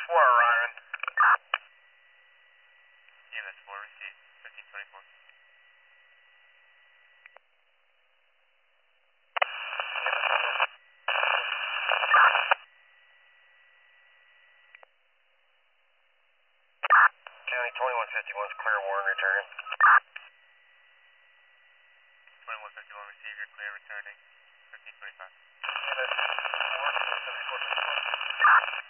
Orion. EMS4, receive 1524. County 2151's clear, Warren returning. 2151, receive your clear, returning 1525. EMS4, 74.